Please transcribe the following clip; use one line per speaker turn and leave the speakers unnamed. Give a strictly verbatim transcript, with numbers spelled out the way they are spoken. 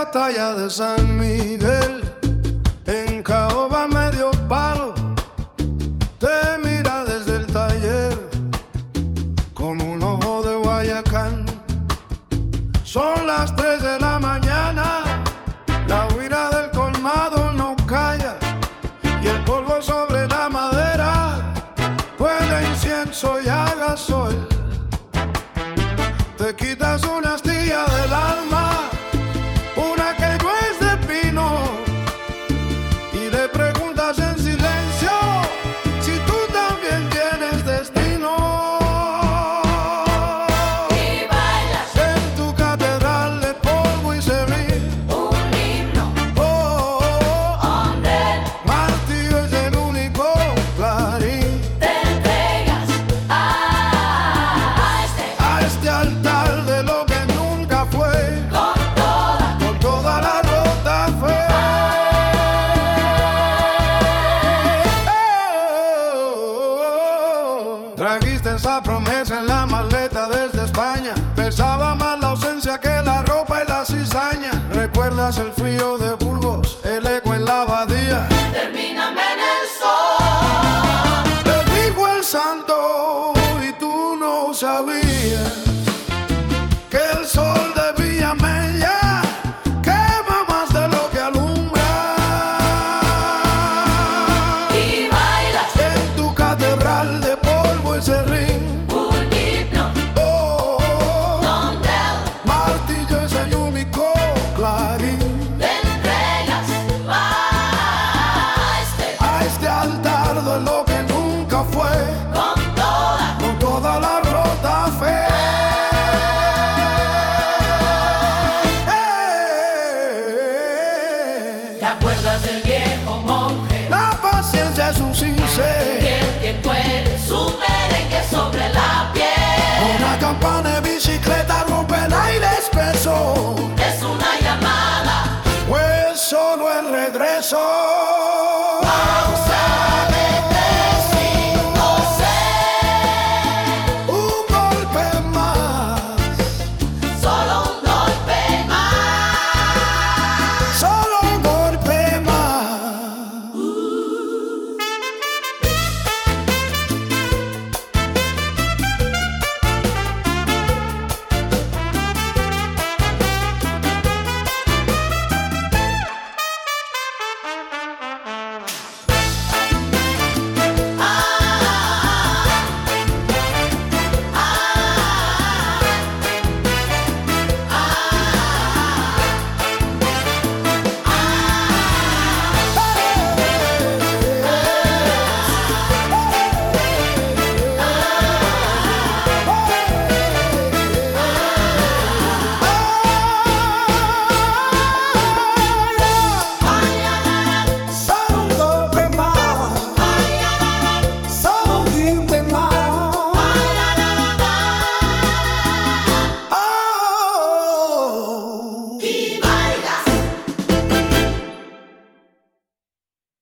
batalla de San Miguel, en caoba medio palo, te mira desde el taller con un ojo de Guayacán. Son las tres de la mañana, la huira del colmado no calla, y el polvo sobre la madera huele a incienso y a gasol. Te quitas una astilla del alma, una que no es de pino, y le preguntas en silencio si tú también tienes destino.
Y bailas
en tu catedral de polvo y serrín,
un himno
oh, oh, oh,
donde
martillo es el único clarín
te entregas a, a este
a este altar de lo que nunca fue,
con toda
con toda la rota fe. Trajiste esa promesa en la maleta desde España, pesaba más la ausencia que la ropa y la cizaña. ¿Recuerdas el frío de Burgos, el eco en la abadía?
termíname en el sol.
Te dijo el santo y tú no sabías.